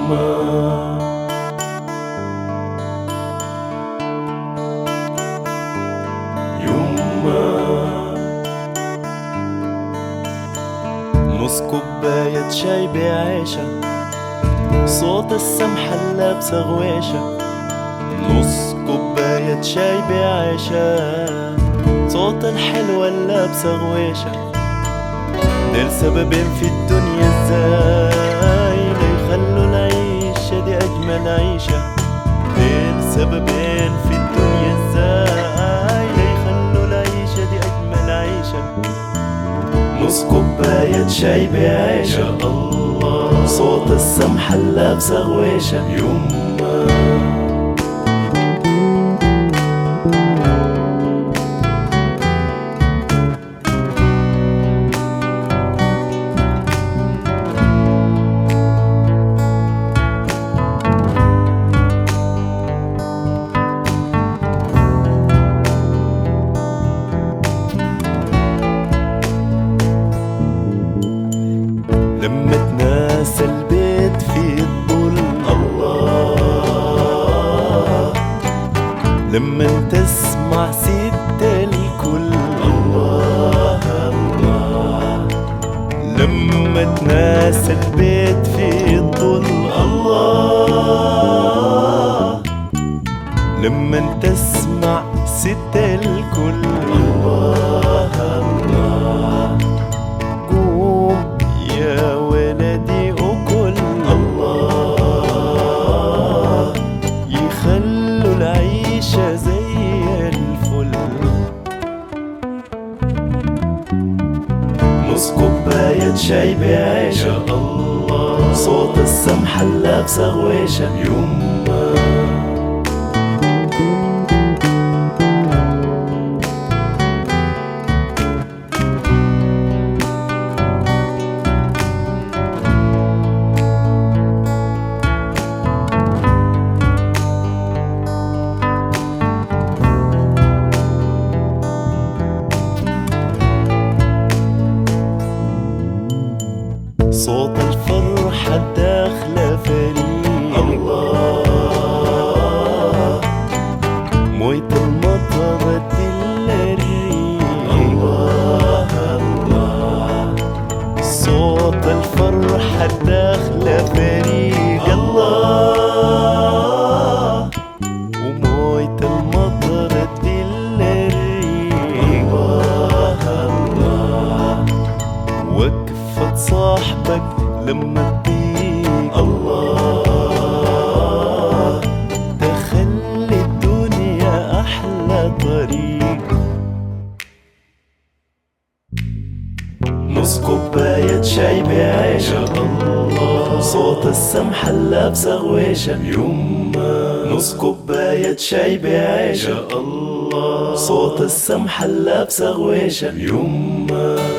نص كوباية شاي بعيشة، صوت السمحة اللابسة غويشة. نص كوباية شاي بعيشة، صوت الحلوة اللابسة غويشة. ديل سببين في الدنيا ازاي ليخلوا العيشة دي أجمل عيشة. ديل سببين في الدنيا ازاي ليخلوا العيشة دي أجمل عيشة. نص كوباية شاي بعيشة، الله صوت السمحة اللابسة غويشة. يما لما تناس البيت في الظل، الله لما تسمع ست الكل، الله الله لما تناس البيت في الظل، الله لما تسمع ست الكل، الله الله قوم يا ولدي وكل، الله يخلوا العيشة زي الفل. نص كوباية شاي بعيشة، الله صوت السمحة اللابسة غويشة. يما صوت الفرحة داخلة فريق، الله موية المطر الريق، الله الله صوت الفرحة داخلة فريق، الله وموية المطر الريق، الله الله وقفة صاحبك لما تضيق، الله تخلي الدنيا أحلى طريق. نص كوباية شاي بعيشة، الله صوت السمحة اللابسة غويشة. يما نص كوباية شاي بعيشة، الله صوت السمحة اللابسة غويشة. يما